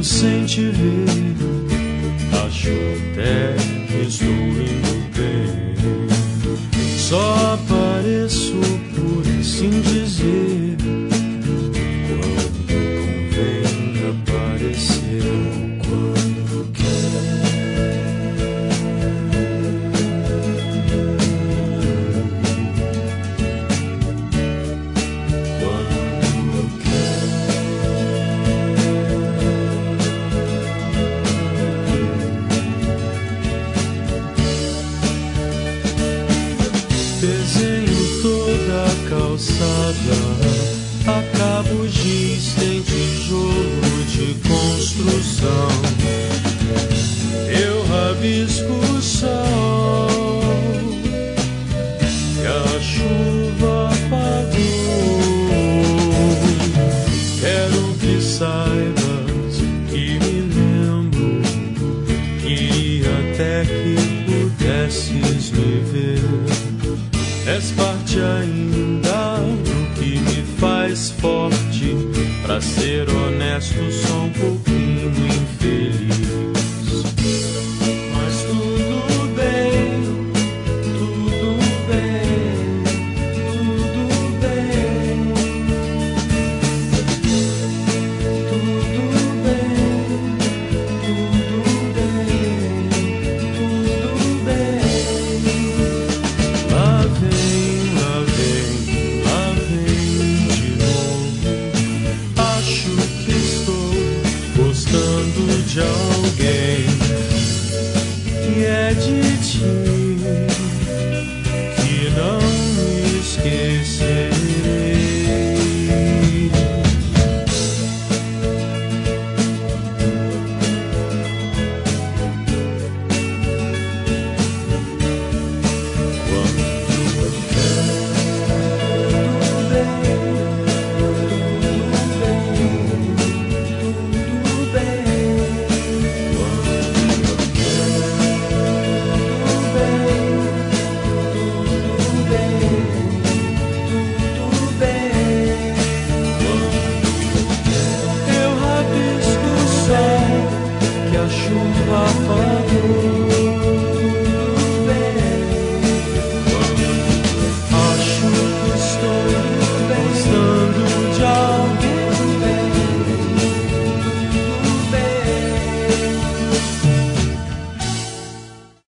sem te ver, acho até que estou indo bem. Só apareço por assim dizer, quando convém aparecer, quando quer. Desenho toda a calçada, acabo giz, tem tijolo de construção. Eu rabisco o sol que a chuva apagou. Quero que saibas que me lembro, queria até que pudesses me ver. És parte ainda do que me faz forte. Pra ser honesto, sou um pouquinho infeliz. Mas tudo bem, tudo bem, tudo bem. Tudo bem, tudo bem, tudo bem. Lá vem, lá vem, lá vem de novo. Acho que estou gostando de algo.